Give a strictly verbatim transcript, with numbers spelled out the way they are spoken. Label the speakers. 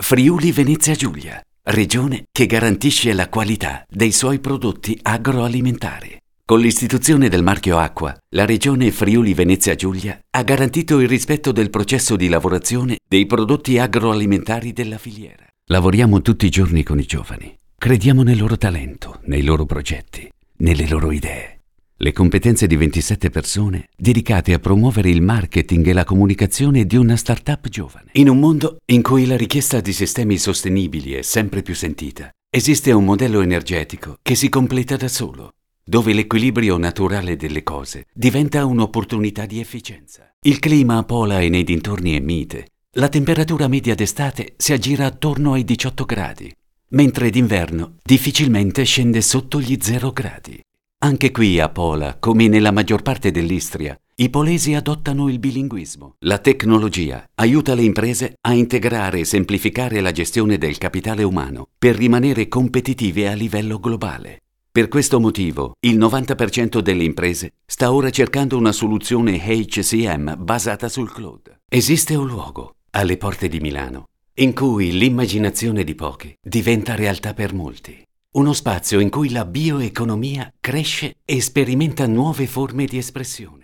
Speaker 1: Friuli Venezia Giulia, regione che garantisce la qualità dei suoi prodotti agroalimentari. Con l'istituzione del marchio Acqua, la regione Friuli Venezia Giulia ha garantito il rispetto del processo di lavorazione dei prodotti agroalimentari della filiera. Lavoriamo tutti i giorni con i giovani. Crediamo nel loro talento, nei loro progetti, nelle loro idee. Le competenze di ventisette persone dedicate a promuovere il marketing e la comunicazione di una startup giovane. In un mondo in cui la richiesta di sistemi sostenibili è sempre più sentita, esiste un modello energetico che si completa da solo, dove l'equilibrio naturale delle cose diventa un'opportunità di efficienza. Il clima a Pola e nei dintorni è mite. La temperatura media d'estate si aggira attorno ai diciotto gradi, mentre d'inverno difficilmente scende sotto gli zero gradi. Anche qui a Pola, come nella maggior parte dell'Istria, i polesi adottano il bilinguismo. La tecnologia aiuta le imprese a integrare e semplificare la gestione del capitale umano per rimanere competitive a livello globale. Per questo motivo, il novanta per cento delle imprese sta ora cercando una soluzione H C M basata sul cloud. Esiste un luogo, alle porte di Milano, in cui l'immaginazione di pochi diventa realtà per molti. Uno spazio in cui la bioeconomia cresce e sperimenta nuove forme di espressione.